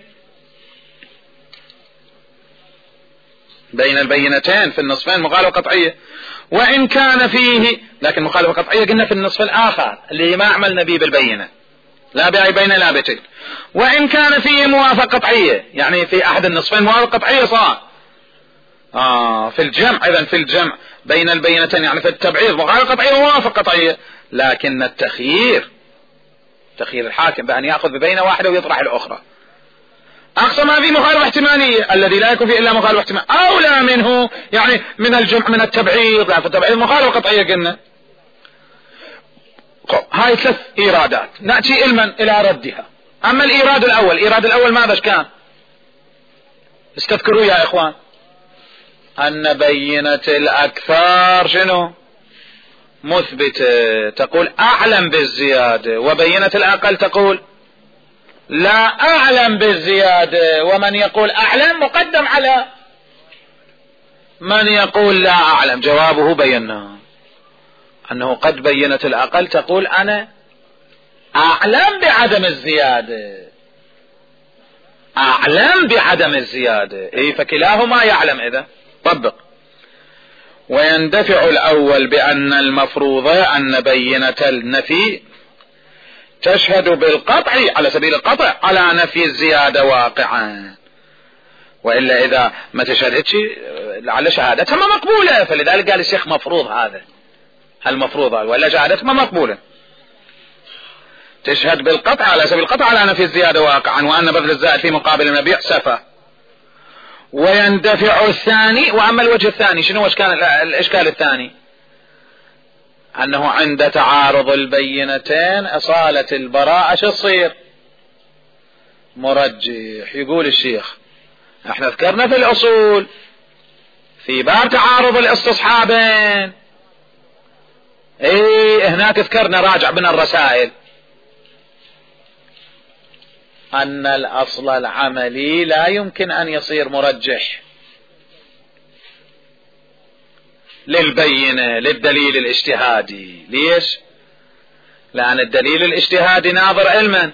بين البينتين في النصفين، مخالفة قطعية وإن كان فيه، لكن مخالفة قطعية قلنا في النصف الآخر اللي ما عملنا به بالبينة، لا بأي بينة لا بتلك، وإن كان فيه موافقة قطعية، يعني في أحد النصفين موافقة قطعية صار آه في الجمع. إذن في الجمع بين البينتين يعني في التبعيض مخالفة قطعية وموافقة قطعية، لكن التخيير تخيير الحاكم بأن يأخذ ببينة واحدة ويطرح الأخرى، أقصى ما في مخالفة احتمالية الذي لا يكون فيه إلا مخالفة احتمال أولى منه، يعني من الجمع من التبعيض، يعني في التبعيض مخالفة قطعية قلنا. هاي ثلاث إيرادات نأتي علما إلى ردها. أما الإيراد الأول، الإيراد الأول ماذا كان؟ استذكروا يا إخوان أن بينة الأكثر شنو؟ مثبتة، تقول أعلم بالزيادة، وبينة الأقل تقول لا أعلم بالزيادة، ومن يقول أعلم مقدم على من يقول لا أعلم. جوابه بينا أنه قد بينت الأقل تقول أنا أعلم بعدم الزيادة، أعلم بعدم الزيادة، إيه فكلاهما يعلم. إذا طبق. ويندفع الأول بأن المفروض أن بينة النفي تشهد بالقطع على سبيل القطع على نفي الزيادة واقعا، وإلا إذا ما تشهدتش لعل شهادتها ما مقبولة، فلذلك قال الشيخ مفروض هذا المفروض، وإلا شهادتها ما مقبولة. تشهد بالقطع على سبيل القطع على نفي الزيادة واقعا، وأن بذل الزائد في مقابل المبيع سفة. ويندفع الثاني. وأما الوجه الثاني شنو كان الإشكال الثاني؟ أنه عند تعارض البينتين أصالة البراءة شو تصير؟ مرجح. يقول الشيخ احنا ذكرنا في الأصول في باب تعارض الاستصحابين، ايه هناك ذكرنا راجع من الرسائل أن الأصل العملي لا يمكن أن يصير مرجح للبينة للدليل الاجتهادي. ليش؟ لأن الدليل الاجتهادي ناظر علما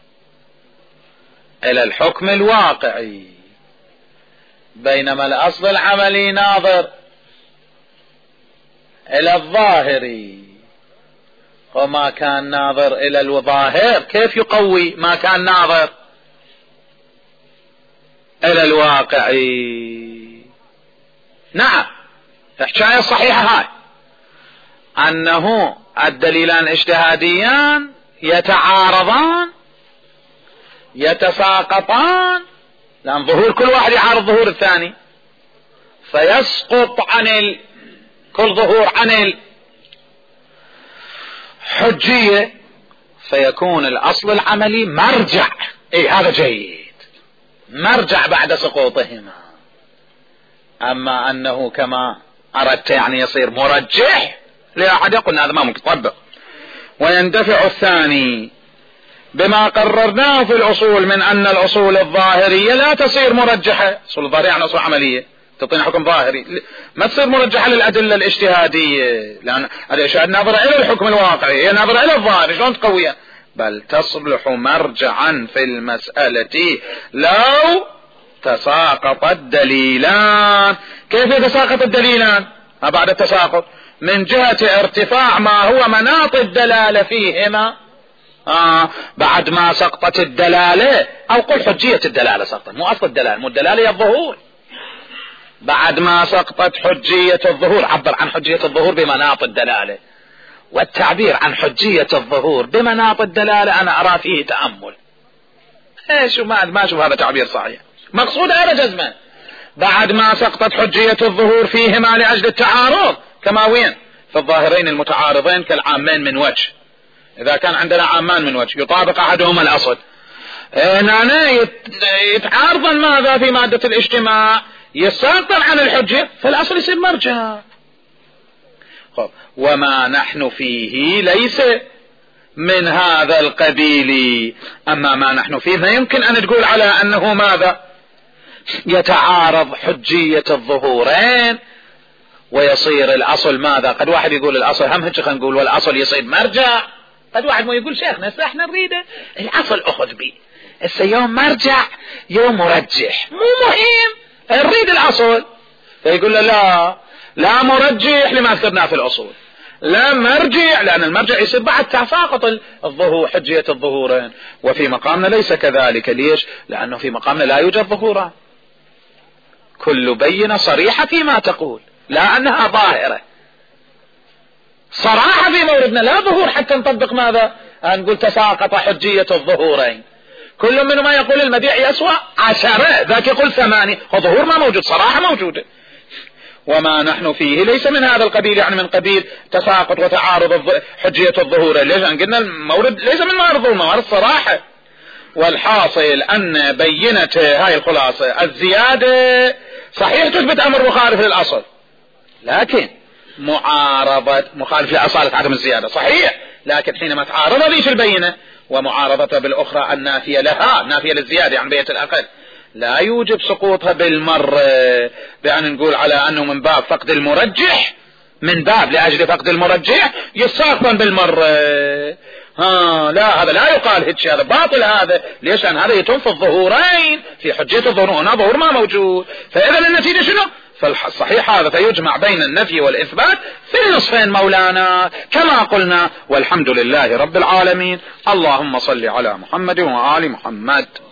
إلى الحكم الواقعي، بينما الأصل العملي ناظر إلى الظاهري، وما كان ناظر إلى الظاهر كيف يقوي ما كان ناظر إلى الواقعي؟ نعم الحكاية الصحيحة هاي أنه الدليلان الاجتهاديان يتعارضان يتساقطان، لأن ظهور كل واحد يعارض ظهور الثاني، فيسقط عن ال... كل ظهور عن الحجية، فيكون الأصل العملي مرجع. اي هذا جيد، مرجع بعد سقوطهما. أما أنه كما أردت يعني يصير مرجح لا أحد يقول هذا ما ممكن. طبق. ويندفع الثاني بما قررناه في الأصول من أن الأصول الظاهرية لا تصير مرجحة. أصول الظاهرية عن أصول عملية تعطينا حكم ظاهري، ما تصير مرجحة للأدلة الاجتهادية، لأن الاجتهاد ناظرة إلى الحكم الواقعي، هي ناظرة إلى الظاهر، شلون تقويها؟ بل تصلح مرجعا في المسألة لو تساقط الدليلان. كيف يتساقط الدليلان؟ ما بعد التساقط من جهة ارتفاع ما هو مناط الدلالة فيهما آه بعد ما سقطت الدلالة، أو قل حجية الدلالة سقطت، مو أصل الدلالة، مو الدلالة هي الظهور. بعد ما سقطت حجية الظهور، عبر عن حجية الظهور بمناط الدلالة، والتعبير عن حجية الظهور بمناط الدلالة أنا أرى فيه تأمل. ايش ما ما اشوف هذا تعبير صحيح، مقصود هذا جزما. بعد ما سقطت حجية الظهور فيهما لأجل التعارض، كما وين في الظاهرين المتعارضين كالعامين من وجه. إذا كان عندنا عامان من وجه يطابق أحدهما الأصل، هنا يتعارضا ماذا في مادة الاجتماع، يساقطا عن الحجة، فالأصل يصير مرجع. خب وما نحن فيه ليس من هذا القبيل. أما ما نحن فيه ما يمكن أن تقول على أنه ماذا يتعارض حجية الظهورين ويصير الأصل ماذا. قد واحد يقول الأصل هم هيك خلينا نقول والأصل يصير مرجع. قد واحد ما يقول شيخنا احنا نريده الأصل أخذ به، هسه يوم مرجع يوم مرجح مو مهم، نريد الأصل. فيقول له لا لا مرجح لما ذكرناه في الأصول، لا مرجع لأن المرجع يصير بعد تساقط الظهور حجية الظهورين. وفي مقامنا ليس كذلك. ليش؟ لأنه في مقامنا لا يوجد ظهوران، كل بينة صريحة فيما تقول، لا أنها ظاهرة صراحة في موردنا، لا ظهور حتى نطبق ماذا نقول تساقط حجية الظهورين. كل منهما يقول المبيع يسوى عشرة، ذاك يقول ثمانية، وظهور ما موجود، صراحة موجودة. وما نحن فيه ليس من هذا القبيل، يعني من قبيل تساقط وتعارض حجية الظهور. ليش؟ أن قلنا المورد ليس من موارد الظلم، موارد الصراحة. والحاصل أن بينة هاي الخلاصة الزيادة صحيح تثبت أمر مخالف للأصل، لكن معارضة مخالف لأصالة عدم الزيادة صحيح، لكن حينما تعارض لي في البينة ومعارضة بالأخرى النافية لها، نافية للزيادة عن بيئة الأقل، لا يوجب سقوطها بالمرة بأن نقول على أنه من باب فقد المرجح، من باب لأجل فقد المرجح يساقطا بالمرة. ها لا، هذا لا يقال هيك، هذا باطل هذا. ليش؟ أن هذا يتم في الظهورين، في حجية الظهور، هنا ظهور ما موجود. فإذا النتيجة شنو؟ فالصحيح هذا فيجمع بين النفي والإثبات في النصفين مولانا كما قلنا. والحمد لله رب العالمين. اللهم صل على محمد وآل محمد.